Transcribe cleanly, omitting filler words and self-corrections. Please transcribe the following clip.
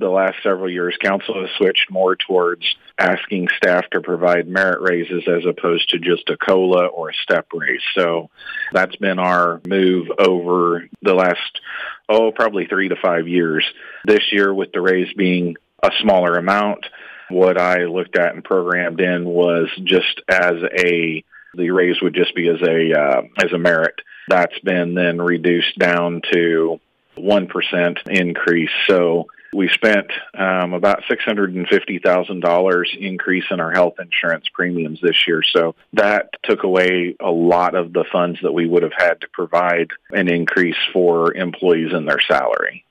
the last several years, council has switched more towards asking staff to provide merit raises as opposed to just a COLA or a step raise. So that's been our move over the last, probably 3 to 5 years. This year, with the raise being a smaller amount, what I looked at and programmed in was just the raise would just be as a merit. That's been then reduced down to 1% increase. So we spent about $650,000 increase in our health insurance premiums this year. So that took away a lot of the funds that we would have had to provide an increase for employees in their salary.